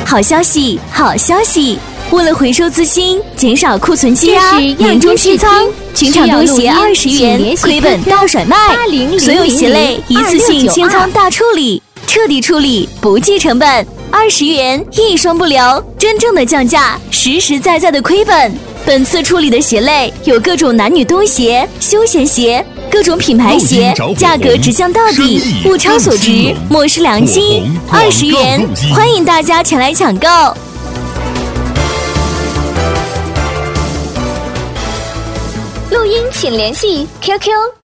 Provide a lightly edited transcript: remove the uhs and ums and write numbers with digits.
好消息，好消息！为了回收资金，减少库存积压，年终清仓，全场冬鞋20元，亏本大甩卖，所有鞋类一次性清仓大处理，彻底处理，不计成本，20元一双不留，真正的降价，实实在在的亏本。本次处理的鞋类有各种男女冬鞋、休闲鞋，各种品牌鞋，价格直降到底，物超所值，莫失良机，20元，欢迎大家前来抢购。 录音请联系 QQ